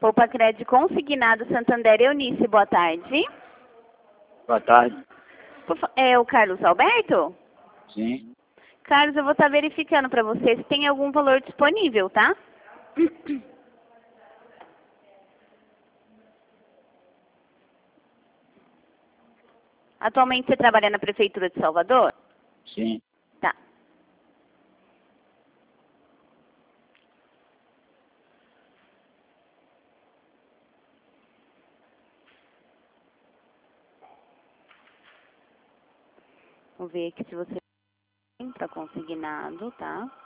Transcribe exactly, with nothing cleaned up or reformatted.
Poupa Crédito Consignado Santander Eunice, boa tarde. Boa tarde. É o Carlos Alberto? Sim. Carlos, eu vou estar verificando para você se tem algum valor disponível, tá? Atualmente você trabalha na Prefeitura de Salvador? Sim. Tá. Vou ver aqui se você tem para consignado, tá?